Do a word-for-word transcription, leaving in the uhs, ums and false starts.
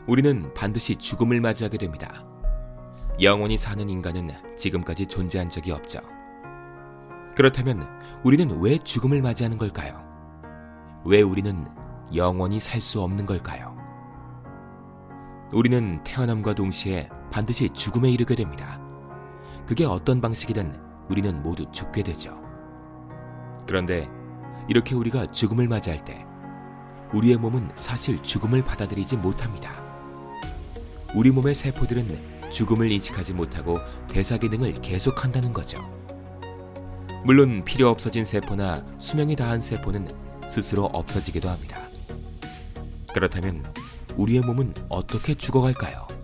우리는 반드시 죽음을 맞이하게 됩니다. 영원히 사는 인간은 지금까지 존재한 적이 없죠. 그렇다면 우리는 왜 죽음을 맞이하는 걸까요? 왜 우리는 영원히 살 수 없는 걸까요? 우리는 태어남과 동시에 반드시 죽음에 이르게 됩니다. 그게 어떤 방식이든 우리는 모두 죽게 되죠. 그런데 이렇게 우리가 죽음을 맞이할 때 우리의 몸은 사실 죽음을 받아들이지 못합니다. 우리 몸의 세포들은 죽음을 인식하지 못하고 대사 기능을 계속한다는 거죠. 물론 필요 없어진 세포나 수명이 다한 세포는 스스로 없어지기도 합니다. 그렇다면 우리의 몸은 어떻게 죽어갈까요?